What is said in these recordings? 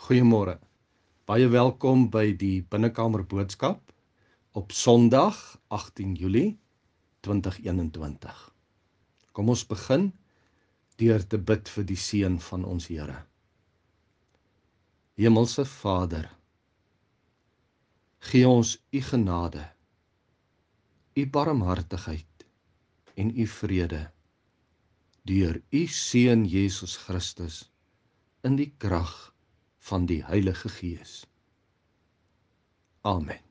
Goeiemôre. Baie welkom by die Binnekamer Boodskap op Sondag 18 Julie 2021. Kom ons begin deur te bid vir die seën van ons Here. Hemelse Vader, gee ons u genade, u barmhartigheid en u vrede deur u Seun Jesus Christus in die krag van die Heilige Gees. Amen.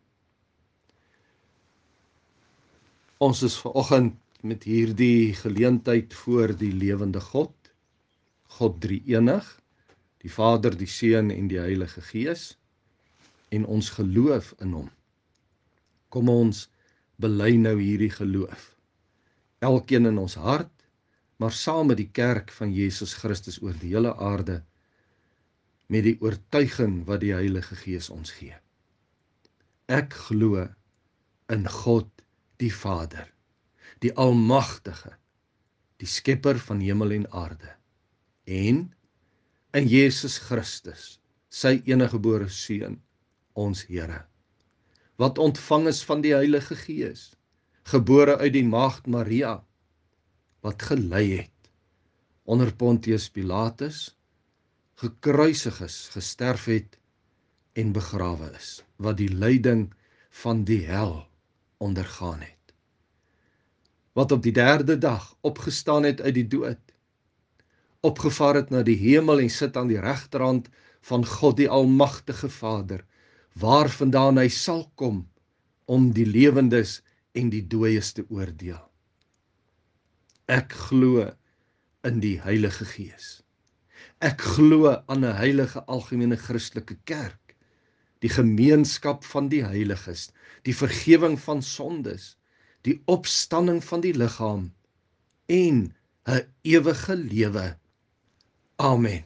Ons is vanoggend met hierdie geleentheid voor die lewende God, God drie-enig, die Vader, die Seun en die Heilige Gees, en ons geloof in hom. Kom ons bely nou hierdie geloof, elkeen in ons hart, maar saam met die kerk van Jesus Christus oor die hele aarde, met die oortuiging wat die Heilige Gees ons gee. Ek glo in God die Vader, die Almagtige, die Skepper van hemel en aarde, en in Jesus Christus, sy eniggebore Seun, ons Here, wat ontvang is van die Heilige Gees, gebore uit die maagd Maria, wat gelei het onder Pontius Pilatus, gekruisig is, gesterf het en begrawe is, wat die lyding van die hel ondergaan het, wat op die derde dag opgestaan het uit die dood, opgevaar het na die hemel en sit aan die regterhand van God die Almagtige Vader, waarvandaan hy sal kom om die lewendes en die dooies te oordeel. Ek glo in die Heilige Gees. Ek glo aan 'n heilige algemene Christelike kerk, die gemeenskap van die heiliges, die vergifnis van sondes, die opstanding van die liggaam en 'n ewige lewe. Amen.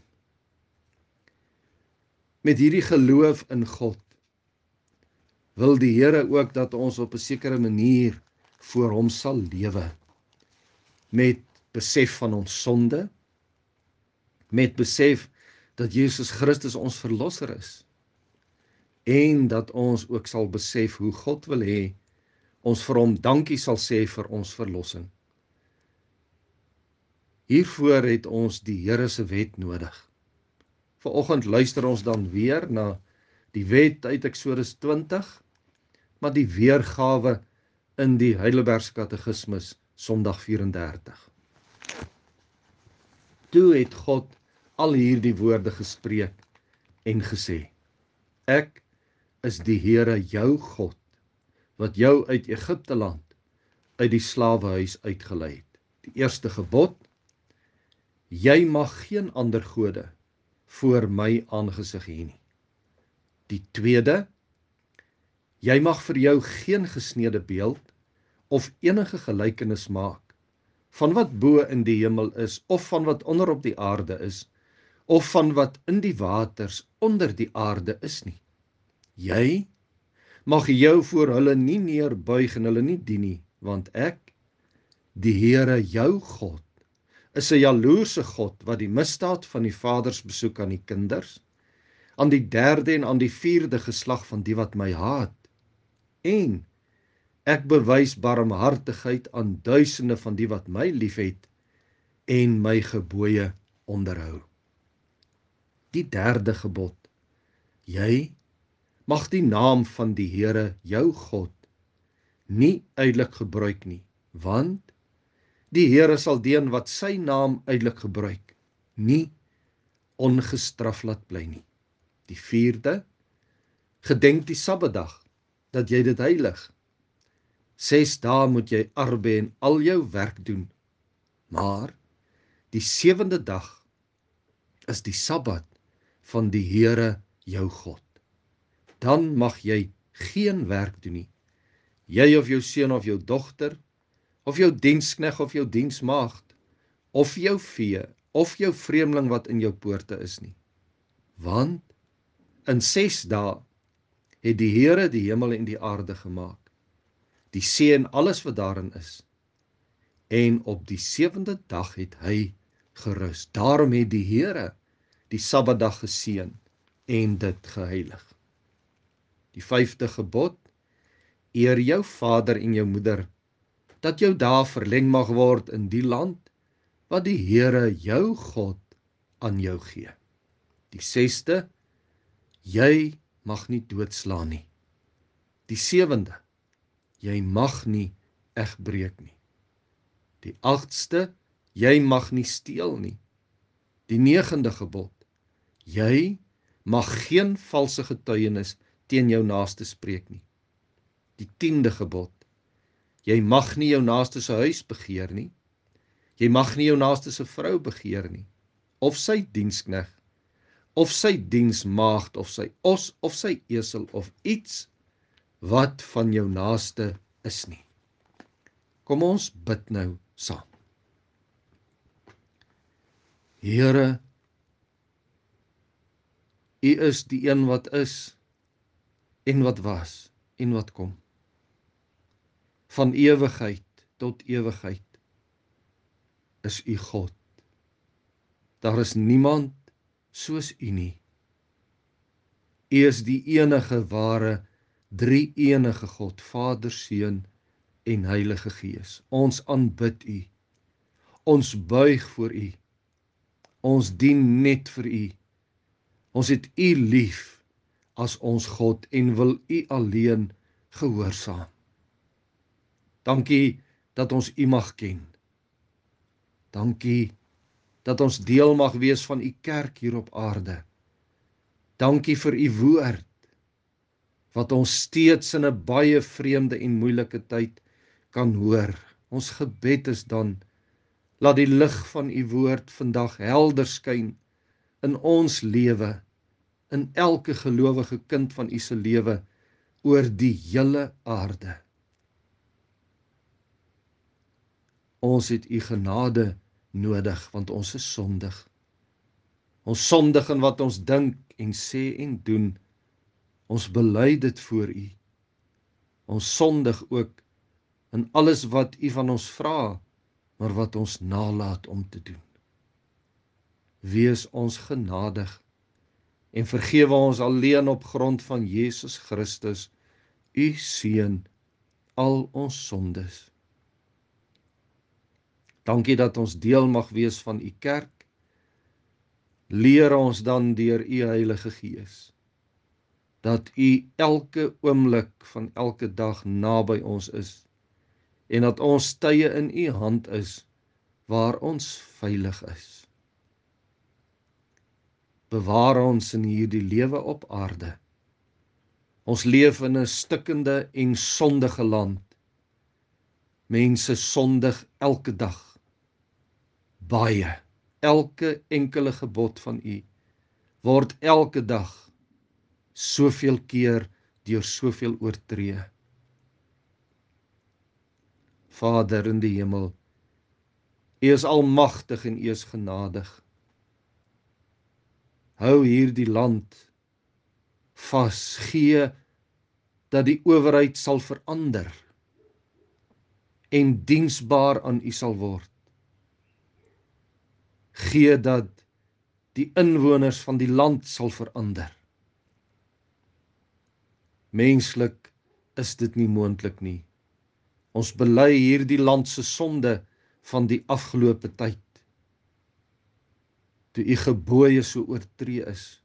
Met hierdie geloof in God wil die Here ook dat ons op 'n sekere manier voor hom sal lewe, met besef van ons sonde, met besef dat Jesus Christus ons verlosser is, en dat ons ook sal besef hoe God wil hê, ons vir hom dankie sal sê vir ons verlossing. Hiervoor het ons die Here se wet nodig. Vanoggend luister ons dan weer na die wet uit Eksodus 20, maar die weergawe in die Heidelbergse Katekismus, Sondag 34. Toe het God al hierdie woorde gespreek en gesê: Ek is die Here jou God, wat jou uit Egipte land, uit die slawehuis uitgelei het. Die eerste gebod: jy mag geen ander gode voor my aangesig hê nie. Die tweede: jy mag vir jou geen gesneede beeld of enige gelykenis maak van wat bo in die hemel is, of van wat onder op die aarde is, of van wat in die waters onder die aarde is nie. Jy mag jou voor hulle nie neerbuig en hulle nie dien nie, want ek, die Here jou God, is 'n jaloerse God wat die misdaad van die vaders besoek aan die kinders, aan die derde en aan die vierde geslag van die wat my haat, en ek bewys barmhartigheid aan duisende van die wat my liefhet en my gebooie onderhou. Die derde gebod: jy mag die naam van die Here jou God nie uitelik gebruik nie, want die Here sal die een wat sy naam uitelik gebruik nie ongestraf laat bly nie. Die vierde: gedenk die Sabbatdag, dat jy dit heilig. 6 dae moet jy arbei en al jou werk doen, maar die 7de dag is die Sabbat van die Here jou God. Dan mag jy geen werk doen nie, jy of jou seun of jou dogter, of jou dienskneg of jou diensmaagd, of jou vee, of jou vreemdeling wat in jou poorte is nie. Want in 6 dae het die Here die hemel en die aarde gemaak, die see en alles wat daarin is, en op die 7de dag het hy gerus. Daarom het die Here die Sabbatdag geseën en dit geheilig. Die 5de gebod: eer jou vader en jou moeder, dat jou dae verleng mag word in die land wat die Here jou God aan jou gee. Die 6de: jy mag nie doodslaan nie. Die 7de: jy mag nie egbreek nie. Die 8ste: jy mag nie steel nie. Die 9de gebod: jy mag geen valse getuienis teen jou naaste spreek nie. Die 10de gebod: jy mag nie jou naaste se huis begeer nie. Jy mag nie jou naaste se vrou begeer nie, of sy dienskneg, of sy diensmaagd, of sy os, of sy esel, of iets wat van jou naaste is nie. Kom ons bid nou saam. Here, U is die een wat is, en wat was, en wat kom. Van ewigheid tot ewigheid is U God. Daar is niemand soos U nie. U is die enige ware, drie-enige God, Vader, Seun en Heilige Gees. Ons aanbid U. Ons buig voor U. Ons dien net vir U. Ons het U lief as ons God en wil U alleen gehoorsaam. Dankie dat ons U mag ken. Dankie dat ons deel mag wees van U kerk hier op aarde. Dankie vir U woord, wat ons steeds in 'n baie vreemde en moeilike tyd kan hoor. Ons gebed is dan, laat die lig van U woord vandag helder skyn in ons lewe, in elke gelowige kind van U se lewe, oor die hele aarde. Ons het U genade nodig, want ons is sondig. Ons sondig in wat ons dink en sê en doen. Ons bely dit voor U. Ons sondig ook in alles wat U van ons vra, maar wat ons nalat om te doen. Wees ons genadig en vergewe ons alleen op grond van Jesus Christus, U Seun, al ons sondes. Dankie dat ons deel mag wees van U kerk. Leer ons dan deur U Heilige Gees, dat U elke oomblik van elke dag naby ons is, en dat ons tye in U hand is, waar ons veilig is. Bewaar ons in hierdie lewe op aarde. Ons leef in 'n stikkende en sondige land. Mense sondig elke dag. Baie. Elke enkele gebod van U word elke dag soveel keer deur soveel oortree. Vader in die hemel, U is almagtig en U is genadig. Hou hierdie land vas, gee dat die owerheid sal verander en diensbaar aan U sal word. Gee dat die inwoners van die land sal verander. Menslik is dit nie moontlik nie. Ons bely hierdie land se sonde van die afgelope tyd, toe U gebooie so oortree is.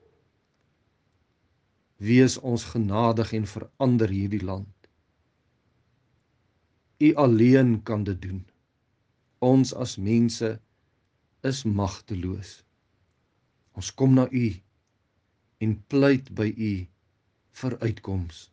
Wees ons genadig en verander hierdie land. U alleen kan dit doen. Ons as mense is magteloos. Ons kom na U en pleit by U vir uitkoms.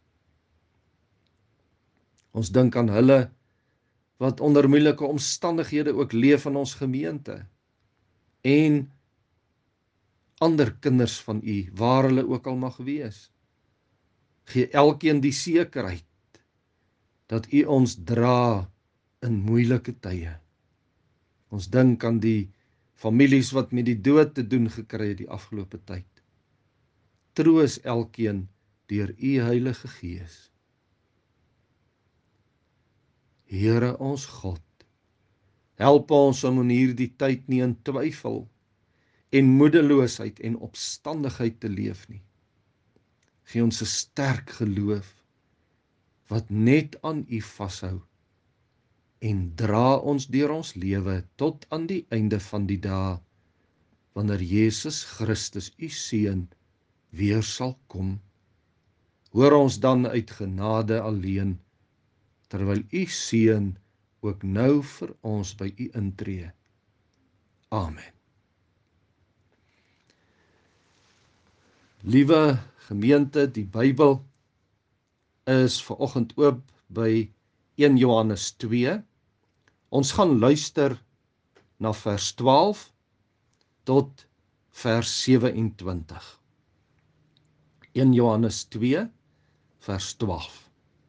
Ons dink aan hulle wat onder moeilike omstandighede ook leef in ons gemeente en ander kinders van U, waar hulle ook al mag wees. Gee elkeen die sekerheid dat U ons dra in moeilike tye. Ons dink aan die families wat met die dood te doen gekry het die afgelope tyd. Troos elkeen deur U Heilige Gees. Here ons God, help ons om in hierdie tyd nie in twyfel en moedeloosheid en opstandigheid te leef nie. Gee ons 'n sterk geloof wat net aan U vashou en dra ons deur ons lewe tot aan die einde van die dae, wanneer Jesus Christus, U Seun, weer sal kom. Hoor ons dan uit genade alleen, terwyl U Seun ook nou vir ons by U intree. Amen. Liewe gemeente, die Bybel is vanoggend oop by 1 Johannes 2. Ons gaan luister na vers 12 tot vers 27. 1 Johannes 2, vers 12.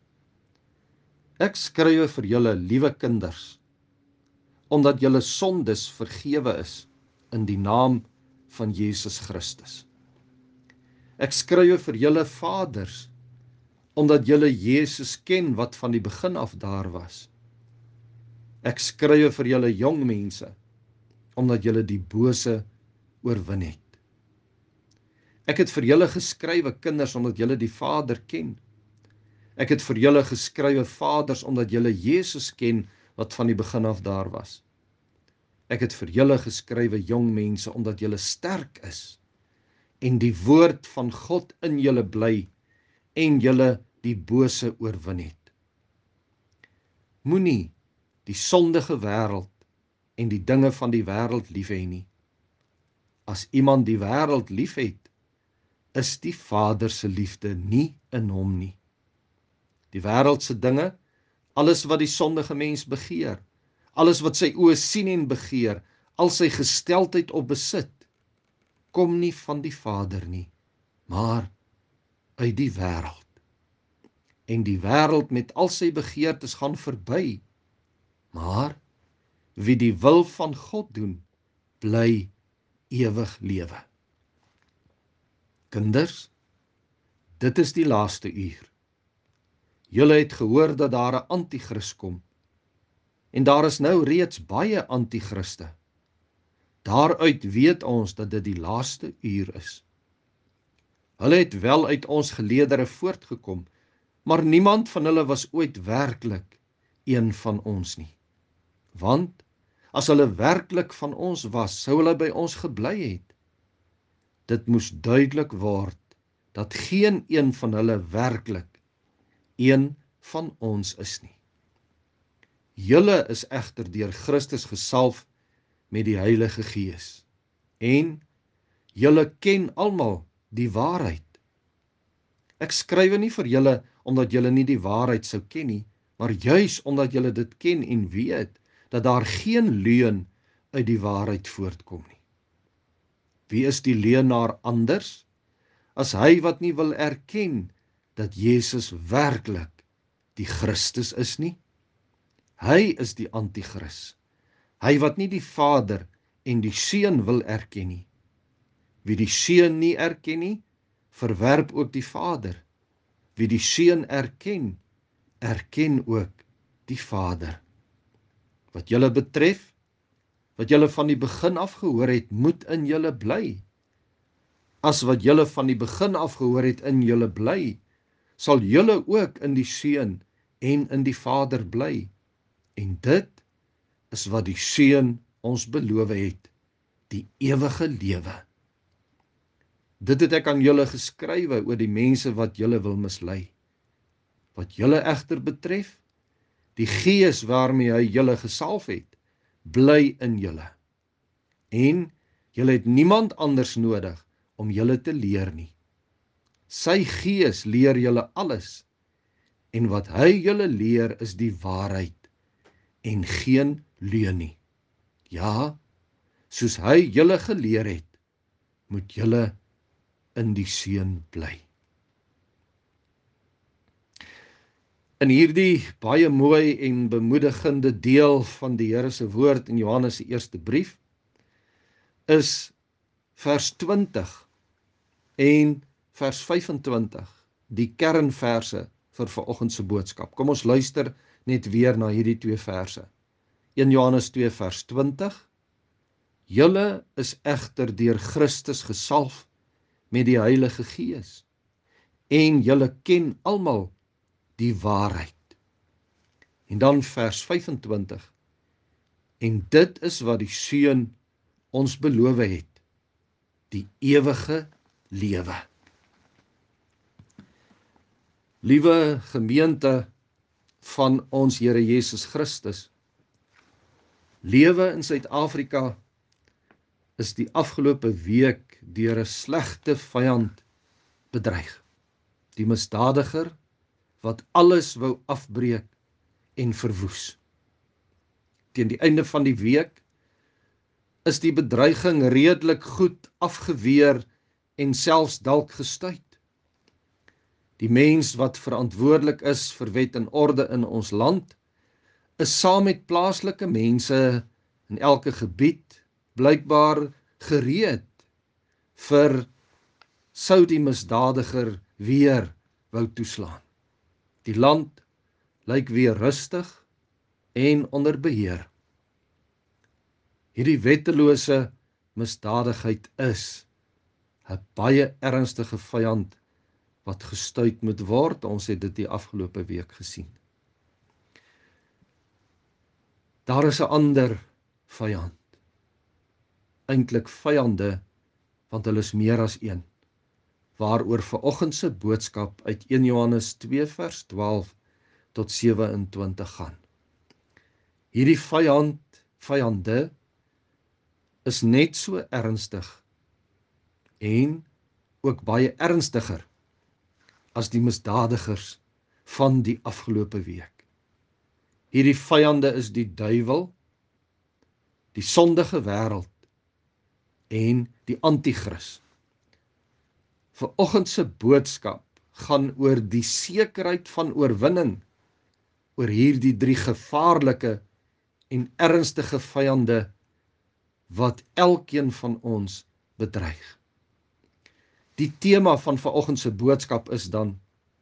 Ek skryf vir julle, liewe kinders, omdat julle sondes vergewe is in die naam van Jesus Christus. Ek skryf vir julle vaders, omdat julle Jesus ken wat van die begin af daar was. Ek skryf vir julle jong mense, omdat julle die bose oorwin het. Ek het vir julle geskrywe, kinders, omdat julle die Vader ken. Ek het vir julle geskrywe, vaders, omdat julle Jesus ken wat van die begin af daar was. Ek het vir julle geskrywe, jong mense, omdat julle sterk is en die woord van God in julle bly en julle die bose oorwin het. Moenie die sondige wêreld en die dinge van die wêreld lief hê nie. As iemand die wêreld liefhet, is die Vader se liefde nie in hom nie. Die wêreldse dinge, alles wat die sondige mens begeer, alles wat sy oë sien en begeer, al sy gesteldheid op besit, kom nie van die Vader nie, maar uit die wêreld. En die wêreld met al sy begeertes gaan verby, maar wie die wil van God doen, bly ewig lewe. Kinders, dit is die laaste uur. Julle het gehoor dat daar 'n anti-kris kom, en daar is nou reeds baie anti-kriste. Daaruit weet ons dat dit die laaste uur is. Hulle het wel uit ons geleedere voortgekom, maar niemand van hulle was ooit werklik een van ons nie. Want as hulle werklik van ons was, sou hulle by ons gebly het. Dit moes duidelik word dat geen een van hulle werklik een van ons is nie. Julle is egter deur Christus gesalf met die Heilige Gees, en julle ken almal die waarheid. Ek skryf nie vir julle omdat julle nie die waarheid sou ken nie, maar juis omdat julle dit ken en weet dat daar geen leuen uit die waarheid voortkom nie. Wie is die leienaar anders as hy wat nie wil erken dat Jesus werklik die Christus is nie? Hy is die anti-kris, hy wat nie die Vader en die Seun wil erken nie. Wie die Seun nie erken nie, verwerp ook die Vader. Wie die Seun erken, erken ook die Vader. Wat julle betref, wat julle van die begin af gehoor het, moet in julle bly. As wat julle van die begin af gehoor het in julle bly, sal julle ook in die Seun en in die Vader bly. En dit is wat die Seun ons beloof het, die ewige lewe. Dit het ek aan julle geskrywe oor die mense wat julle wil mislei. Wat julle egter betref, die Gees waarmee hy julle gesalf het, bly in julle. En julle het niemand anders nodig om julle te leer nie. Sy Gees leer julle alles, en wat hy julle leer is die waarheid en geen leuen nie. Ja, soos hy julle geleer het, moet julle in die Seun bly. In hierdie baie mooi en bemoedigende deel van die Here se woord in Johannes se eerste brief is vers 20 en vers 25 die kernverse vir vanoggend se boodskap. Kom ons luister net weer na hierdie twee verse. 1 Johannes 2 vers 20 Julle is egter deur Christus gesalf met die Heilige Gees, en julle ken almal die waarheid. En dan vers 25, en dit is wat die Seun ons beloof het, die ewige lewe. Liewe gemeente van ons Here Jesus Christus, lewe in Suid-Afrika is die afgelope week deur 'n slegte vyand bedreig. Die misdadiger wat alles wou afbreek en verwoes. Teen die einde van die week is die bedreiging redelik goed afgeweer en selfs dalk gestuit. Die mens wat verantwoordelik is vir wet en orde in ons land, is saam met plaaslike mense in elke gebied blykbaar gereed vir sou die misdadiger weer wou toeslaan. Die land lyk weer rustig en onder beheer. Hierdie wettelose misdadigheid is 'n baie ernstige vyand wat gestuit moet word. Ons het dit die afgelope week gesien. Daar is 'n ander vyand. Eintlik vyande, want hulle is meer as een. Waaroor vanoggend se boodskap uit 1 Johannes 2 vers 12 tot 27 gaan. Hierdie vyande is net so ernstig en ook baie ernstiger as die misdadigers van die afgelope week. Hierdie vyande is die duiwel, die sondige wêreld en die anti-kris. Vanoggend se boodskap gaan oor die sekerheid van oorwinning oor hierdie 3 gevaarlike en ernstige vyande wat elkeen van ons bedreig. Die tema van vanoggend se boodskap is dan: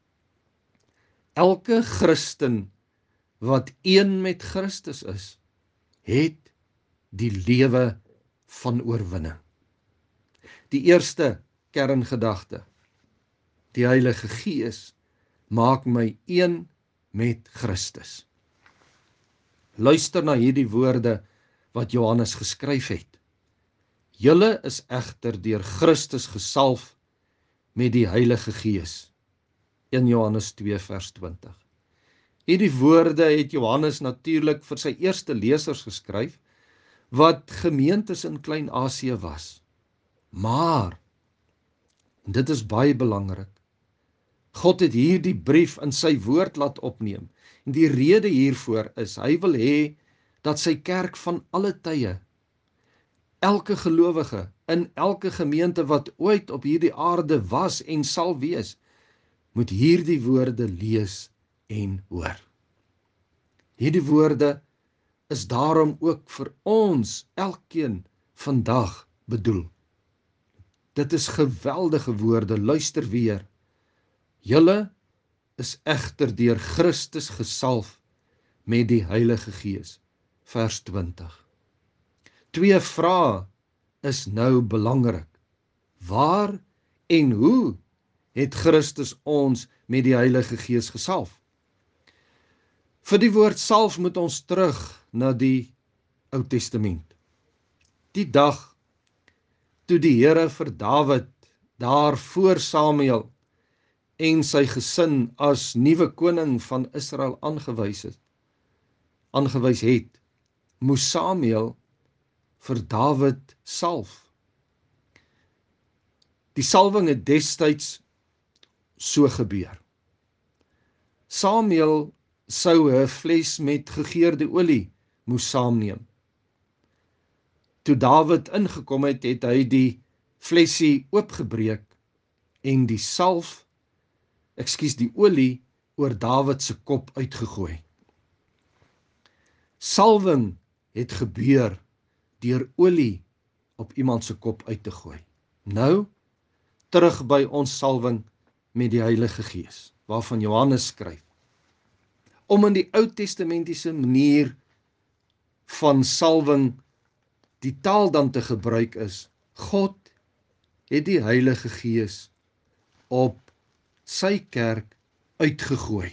elke Christen wat een met Christus is, het die lewe van oorwinning. Die eerste kerngedagte: die Heilige Gees maak my een met Christus. Luister na hierdie woorde wat Johannes geskryf het. Julle is egter deur Christus gesalf met die Heilige Gees. 1 Johannes 2 vers 20. Hierdie woorde het Johannes natuurlik vir sy eerste lesers geskryf, wat gemeentes in Klein-Asië was. Maar, dit is baie belangrik, God het hierdie brief in sy woord laat opneem, en die rede hiervoor is, hy wil hê dat sy kerk van alle tye, elke gelowige in elke gemeente wat ooit op hierdie aarde was en sal wees, moet hierdie woorde lees en hoor. Hierdie woorde is daarom ook vir ons elkeen vandag bedoel. Dit is geweldige woorde, luister weer. Julle is egter deur Christus gesalf met die Heilige Gees. Vers 20. 2 vrae is nou belangrik. Waar en hoe het Christus ons met die Heilige Gees gesalf? Vir die woord salf moet ons terug na die Ou Testament. Die dag toe die Here vir Dawid daar voor Samuel en sy gesin as nuwe koning van Israel aangewys het, moes Samuel vir Dawid salf. Die salwing het destyds so gebeur. Samuel sou 'n fles met gegeurde olie moes saamneem. Toe Dawid ingekom het, het hy die flesie oopgebreek en die die olie oor Dawid se kop uitgegooi. Salwing het gebeur deur olie op iemand se kop uit te gooi. Nou, terug by ons salwing met die Heilige Gees, waarvan Johannes skryf. Om in die Ou Testamentiese manier van salwing die taal dan te gebruik is, God het die Heilige Gees op sy kerk uitgegooi.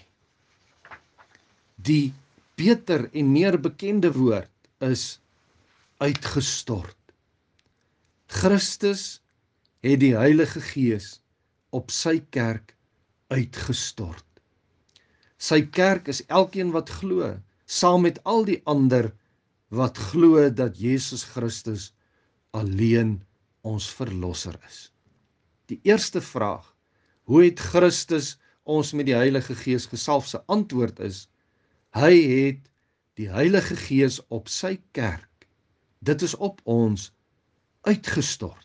Die beter en meer bekende woord is uitgestort. Christus het die Heilige Gees op sy kerk uitgestort. Sy kerk is elkeen wat glo, saam met al die ander wat glo dat Jesus Christus alleen ons verlosser is. Die eerste vraag, hoe het Christus ons met die Heilige Gees gesalf? Sy antwoord is, hy het die Heilige Gees op sy kerk, dit is op ons, uitgestort.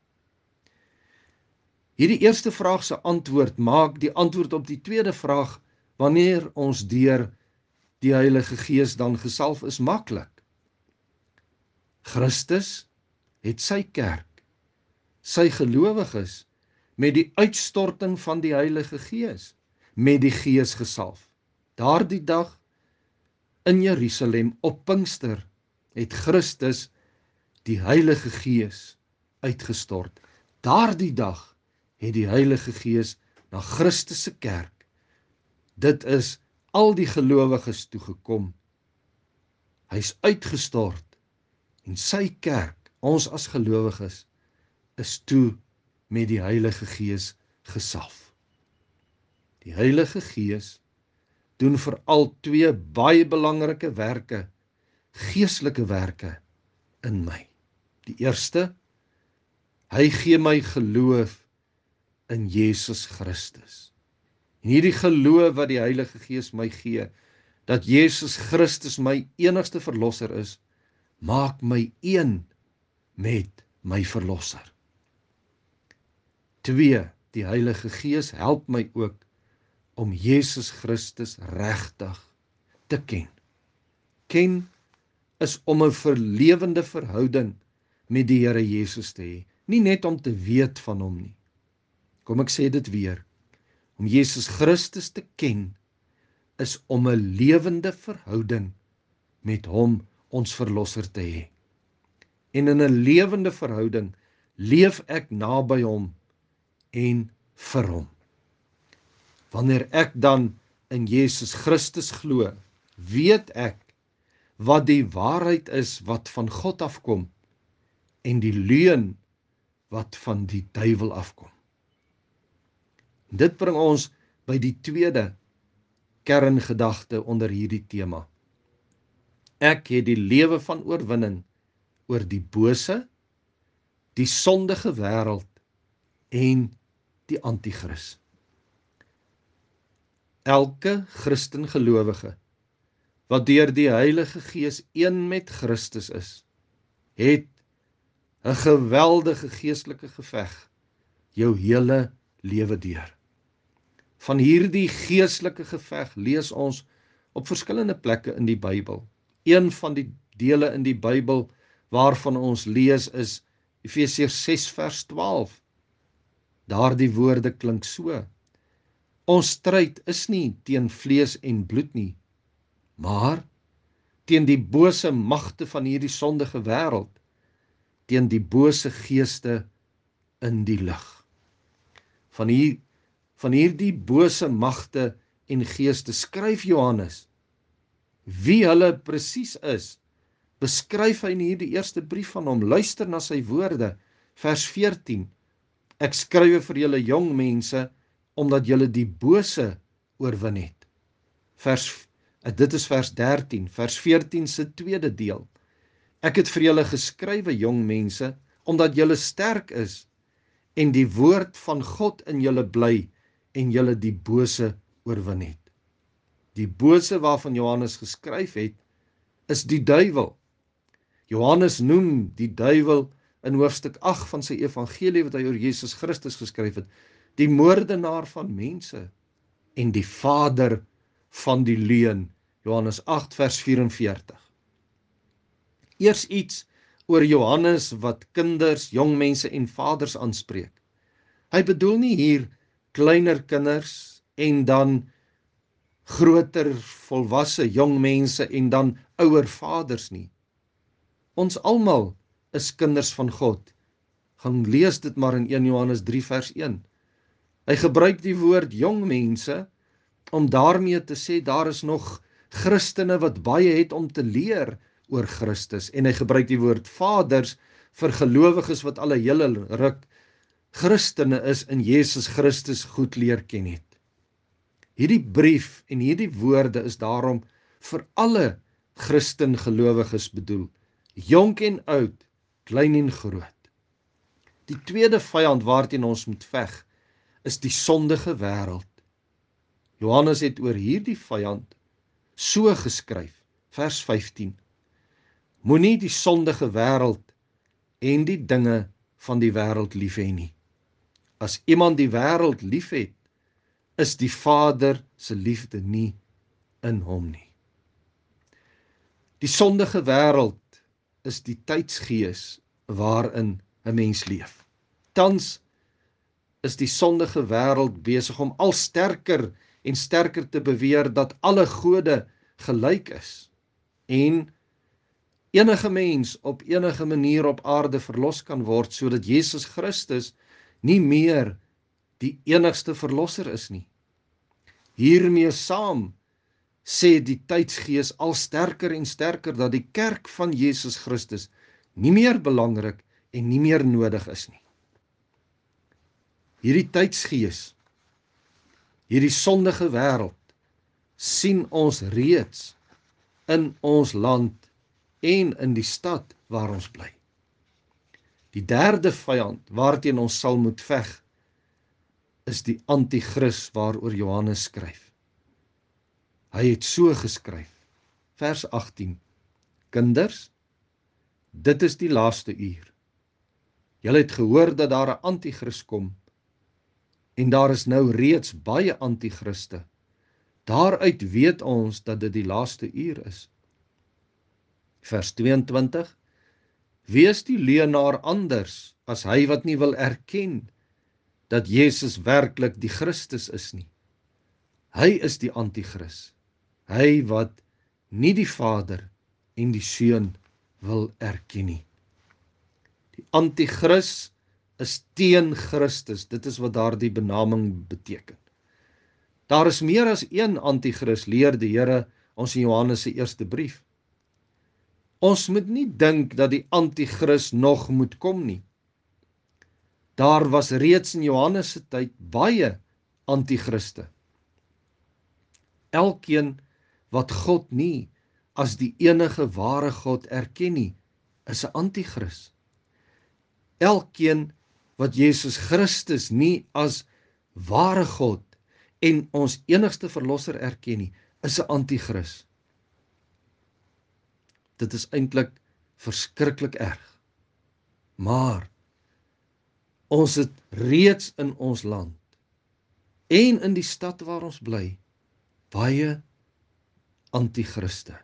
Hierdie eerste vraag se antwoord maak die antwoord op die tweede vraag, wanneer ons deur die Heilige Gees dan gesalf is, maklik. Christus het sy kerk, sy gelowiges, met die uitstorting van die Heilige Gees, met die Gees gesalf. Daardie dag in Jerusalem op Pinkster het Christus die Heilige Gees uitgestort. Daardie dag het die Heilige Gees na Christus se kerk, dit is al die gelowiges toegekom. Hy's uitgestort en sy kerk, ons as gelowiges, is toe met die Heilige Gees gesalf. Die Heilige Gees doen veral twee baie belangrike werke, geestelike werke in my. Die eerste, hy gee my geloof in Jesus Christus. En hierdie geloof wat die Heilige Gees my gee, dat Jesus Christus my enigste verlosser is, maak my een met my verlosser. 2. Die Heilige Gees help my ook om Jesus Christus regtig te ken. Ken is om 'n verlewende verhouding met die Here Jesus te hê, nie net om te weet van hom nie. Kom ek sê dit weer, om Jesus Christus te ken is om 'n lewende verhouding met hom, ons verlosser, te hê. En in 'n lewende verhouding leef ek naby hom en vir hom. Wanneer ek dan in Jesus Christus glo, weet ek wat die waarheid is wat van God afkom en die leuen wat van die duiwel afkom. Dit bring ons by die tweede kerngedagte onder hierdie tema. Ek het die lewe van oorwinning oor die bose, die sondige wêreld en die anti-kris. Elke Christen gelowige wat deur die Heilige Gees een met Christus is, het 'n geweldige geestelike geveg jou hele lewe deur. Van hierdie geestelike geveg lees ons op verskillende plekke in die Bybel. Een van die dele in die Bybel waarvan ons lees is Efesiërs 6 vers 12. Daardie woorde klink so: ons stryd is nie teen vlees en bloed nie, maar teen die bose magte van hierdie sondige wêreld, teen die bose geeste in die lig. Van hierdie bose magte en geeste skryf Johannes wie hulle presies is, beskryf hy in hierdie eerste brief van hom. Luister na sy woorde, vers 14. Ek skryf vir julle jong mense, omdat julle die bose oorwin het. Dit is vers 13, vers 14 se tweede deel. Ek het vir julle geskrywe, jong mense, omdat julle sterk is en die woord van God in julle bly en julle die bose oorwin het. Die bose waarvan Johannes geskryf het, is die duiwel. Johannes noem die duiwel in hoofstuk 8 van sy evangelie wat hy oor Jesus Christus geskryf het, die moordenaar van mense en die vader van die leuen, Johannes 8 vers 44. Eers iets oor Johannes wat kinders, jong mense en vaders aanspreek. Hy bedoel nie hier kleiner kinders en dan groter volwasse jong mense en dan ouer vaders nie. Ons almal is kinders van God. Gaan lees dit maar in 1 Johannes 3 vers 1. Hy gebruik die woord jong mense om daarmee te sê daar is nog Christene wat baie het om te leer oor Christus, en hy gebruik die woord vaders vir gelowiges wat al 'n hele ruk Christene is in Jesus Christus goed leer ken het. Hierdie brief en hierdie woorde is daarom vir alle Christen gelowiges bedoel, jonk en oud, klein en groot. Die tweede vyand waarteen ons moet veg, is die sondige wêreld. Johannes het oor hierdie vyand so geskryf, vers 15. Moenie die sondige wêreld en die dinge van die wêreld lief hê nie. As iemand die wêreld liefhet, is die Vader se liefde nie in hom nie. Die sondige wêreld is die tydsgees waarin 'n mens leef. Tans is die sondige wêreld besig om al sterker en sterker te beweer dat alle gode gelyk is en enige mens op enige manier op aarde verlos kan word, sodat Jesus Christus nie meer die enigste verlosser is nie. Hiermee saam sê die tydsgees al sterker en sterker dat die kerk van Jesus Christus nie meer belangrik en nie meer nodig is nie. Hierdie tydsgees, hierdie sondige wêreld, sien ons reeds in ons land en in die stad waar ons bly. Die derde vyand waarteen ons sal moet veg, is die anti-kris waaroor Johannes skryf. Hy het so geskryf, vers 18, Kinders, dit is die laaste uur. Julle het gehoor dat daar 'n anti-kris kom, en daar is nou reeds baie anti-kriste. Daaruit weet ons dat dit die laaste uur is. Vers 22, Wees die leienaar anders as hy wat nie wil erken dat Jesus werklik die Christus is nie. Hy is die anti-kris, hy wat nie die Vader en die Seun wil erken nie. Die anti-kris is teen Christus, dit is wat daardie benaming beteken. Daar is meer as een anti-kris, leer die Here ons in Johannes se eerste brief. Ons moet nie dink dat die anti-kris nog moet kom nie. Daar was reeds in Johannes se tyd baie anti-kriste. Elkeen wat God nie as die enige ware God erken nie, is 'n anti-kris. Elkeen wat Jesus Christus nie as ware God en ons enigste verlosser erken nie, is 'n anti-kris. Dit is eintlik verskriklik erg. Maar ons het reeds in ons land en in die stad waar ons bly baie anti-kriste.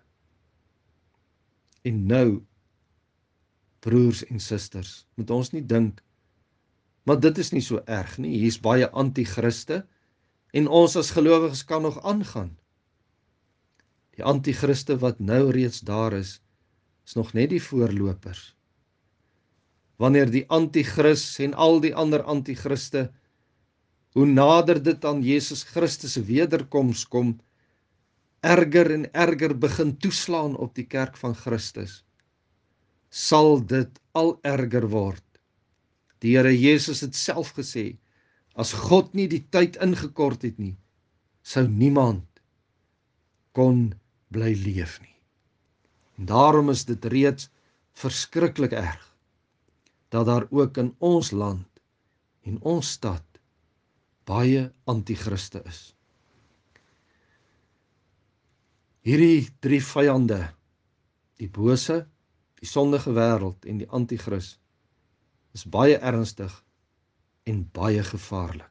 En nou, broers en susters, moet ons nie dink, maar dit is nie so erg nie, hier is baie anti-kriste en ons as gelowiges kan nog aangaan. Die anti-kriste wat nou reeds daar is nog net die voorlopers. Wanneer die anti-kris en al die ander anti-kriste, hoe nader dit aan Jesus Christus se wederkoms kom, erger en erger begin toeslaan op die kerk van Christus, sal dit al erger word. Die Here Jesus het self gesê, as God nie die tyd ingekort het nie, sou niemand kon bly leef nie. En daarom is dit reeds verskriklik erg, dat daar ook in ons land en ons stad baie anti-kriste is. Hierdie drie vyande, die bose, die sondige wêreld en die anti-kris, is baie ernstig en baie gevaarlik.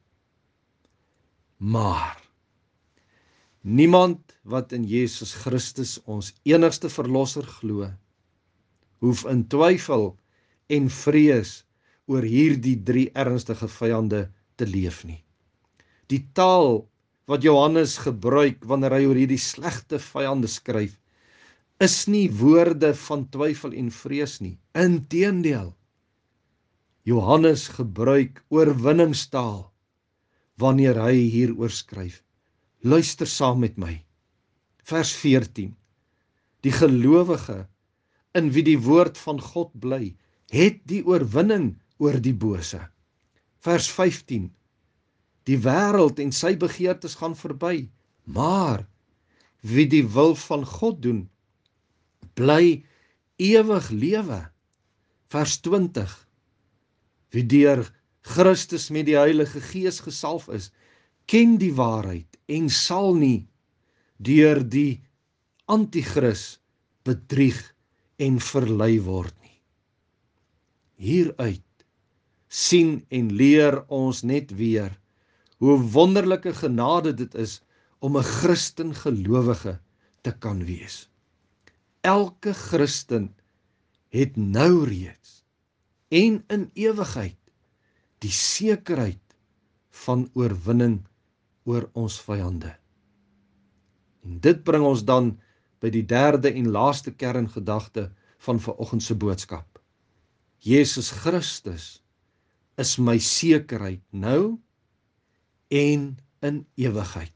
Maar niemand wat in Jesus Christus ons enigste verlosser glo, hoef in twyfel en vrees oor hierdie drie ernstige vyande te leef nie. Die taal wat Johannes gebruik wanneer hy oor hierdie slegte vyande skryf, is nie woorde van twyfel en vrees nie. Inteendeel, Johannes gebruik oorwinningstaal wanneer hy hieroor skryf. Luister saam met my. Vers 14. Die gelowige in wie die woord van God bly, het die oorwinning oor die bose. Vers 15. Die wêreld en sy begeertes gaan verby, maar wie die wil van God doen, bly ewig lewe. Vers 20. Wie deur Christus met die Heilige Gees gesalf is, ken die waarheid en sal nie deur die anti-kris bedrieg en verlei word nie. Hieruit sien en leer ons net weer hoe wonderlike genade dit is om 'n Christen gelowige te kan wees. Elke Christen het nou reeds en in ewigheid die sekerheid van oorwinning oor ons vyande. En dit bring ons dan by die derde en laaste kerngedagte van vanoggend se boodskap. Jesus Christus is my sekerheid nou en in ewigheid.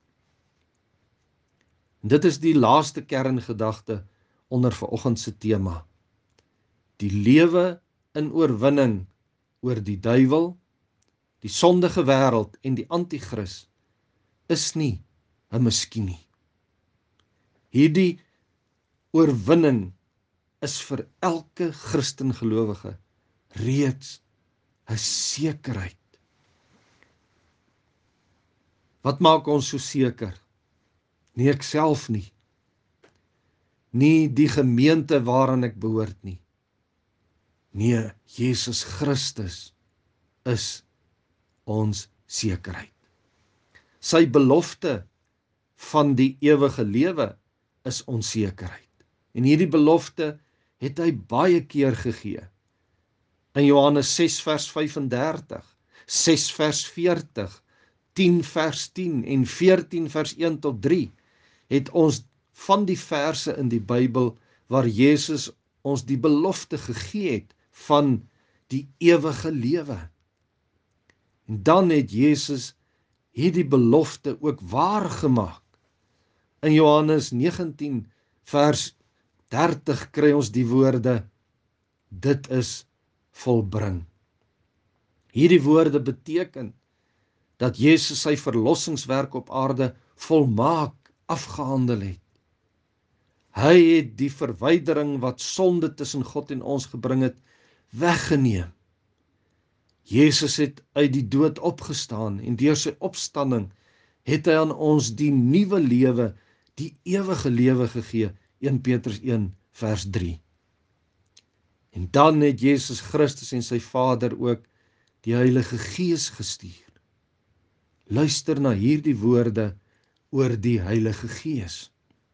En dit is die laaste kerngedagte onder vanoggend se tema. Die lewe in oorwinning oor die duiwel, die sondige wêreld en die anti-kris is nie 'n miskien nie. Hierdie oorwinning is vir elke Christen gelowige reeds 'n sekerheid. Wat maak ons so seker? Nie ek self nie. Nie die gemeente waaraan ek behoort nie. Nee, Jesus Christus is ons sekerheid. Sy belofte van die ewige lewe is ons sekerheid. En hierdie belofte het hy baie keer gegee. In Johannes 6 vers 35, 6 vers 40, 10 vers 10 en 14 vers 1 tot 3 het ons van die verse in die Bybel waar Jesus ons die belofte gegee het van die ewige lewe. En dan het Jesus hierdie belofte ook waar gemaak. In Johannes 19 vers 30 kry ons die woorde, dit is volbring. Hierdie woorde beteken dat Jesus sy verlossingswerk op aarde volmaak afgehandel het. Hy het die verwydering wat sonde tussen God en ons gebring het, weggeneem. Jesus het uit die dood opgestaan en deur sy opstanding het hy aan ons die nuwe lewe, die ewige lewe gegee, 1 Petrus 1 vers 3. En dan het Jesus Christus en sy Vader ook die Heilige Gees gestuur. Luister na hierdie woorde oor die Heilige Gees.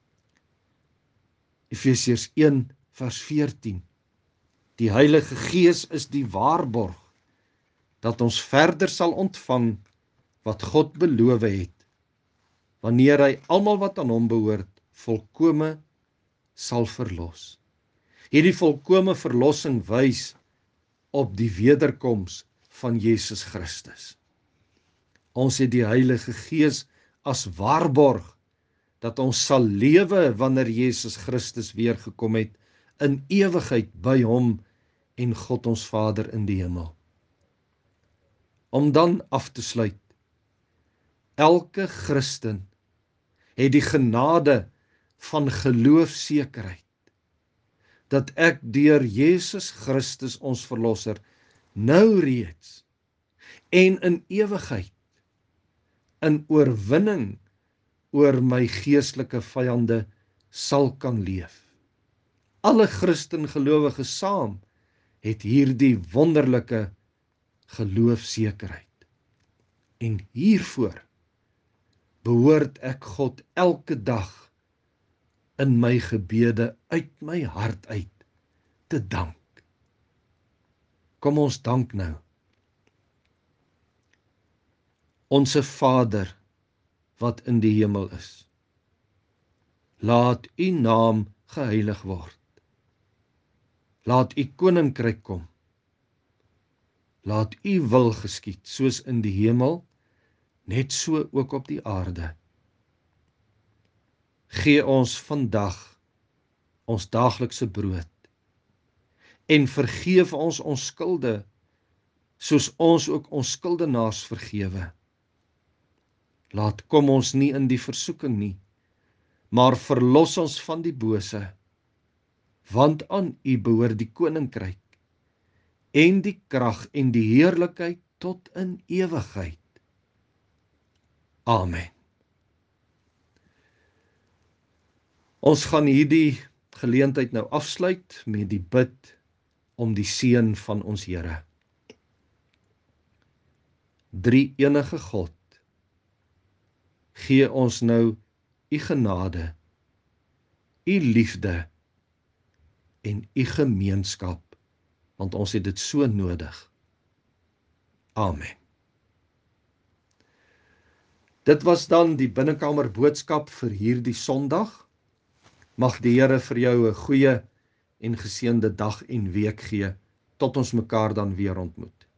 Efesiërs 1 vers 14. Die Heilige Gees is die waarborg dat ons verder sal ontvang wat God beloof het, wanneer hy almal wat aan hom behoort volkome sal verlos. Hierdie volkome verlossing wys op die wederkoms van Jesus Christus. Ons het die Heilige Gees as waarborg dat ons sal lewe wanneer Jesus Christus weer gekom het in ewigheid by hom en God ons Vader in die hemel. Om dan af te sluit, elke Christen het die genade van geloofsekerheid dat ek deur Jesus Christus ons verlosser nou reeds en in ewigheid in oorwinning oor my geestelike vyande sal kan leef. Alle Christen gelowiges saam het hierdie wonderlike geloofsekerheid. En hiervoor behoort ek God elke dag in my gebede uit my hart uit te dank. Kom ons dank nou. Onse Vader wat in die hemel is, laat u naam geheilig word. Laat u koninkryk kom. Laat u wil geskied, soos in die hemel, net so ook op die aarde. Gee ons vandag ons daaglikse brood en vergeef ons ons skulde, soos ons ook ons skuldenaars vergewe. Laat kom ons nie in die versoeking nie, maar verlos ons van die bose, want aan u behoort die koninkryk en die krag en die heerlikheid tot in ewigheid. Amen. Ons gaan hierdie geleentheid nou afsluit met die bid om die seën van ons Here. Drie enige God, gee ons nou u genade, u liefde en u gemeenskap, want ons het dit so nodig. Amen. Dit was dan die binnekamer boodskap vir hierdie Sondag. Mag die Here vir jou 'n goeie en geseënde dag en week gee, tot ons mekaar dan weer ontmoet.